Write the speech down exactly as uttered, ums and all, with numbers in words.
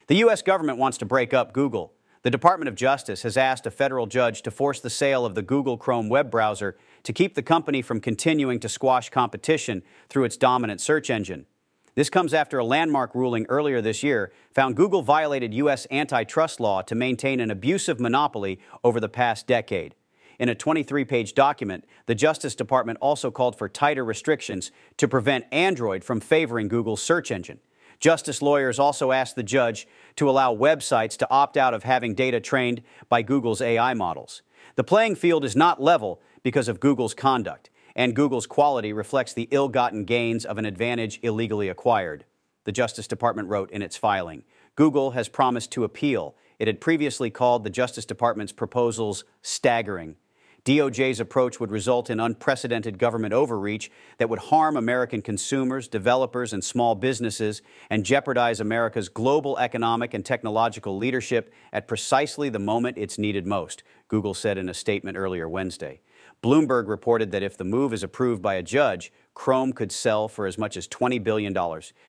The U S government wants to break up Google. The Department of Justice has asked a federal judge to force the sale of the Google Chrome web browser to keep the company from continuing to squash competition through its dominant search engine. This comes after a landmark ruling earlier this year found Google violated U S antitrust law to maintain an abusive monopoly over the past decade. In a twenty-three page document, the Justice Department also called for tighter restrictions to prevent Android from favoring Google's search engine. Justice lawyers also asked the judge to allow websites to opt out of having data trained by Google's A I models. The playing field is not level because of Google's conduct, and Google's quality reflects the ill-gotten gains of an advantage illegally acquired. The Justice Department wrote in its filing, Google has promised to appeal. It had previously called the Justice Department's proposals staggering. D O J's approach would result in unprecedented government overreach that would harm American consumers, developers, and small businesses and jeopardize America's global economic and technological leadership at precisely the moment it's needed most, Google said in a statement earlier Wednesday. Bloomberg reported that if the move is approved by a judge, Chrome could sell for as much as twenty billion dollars.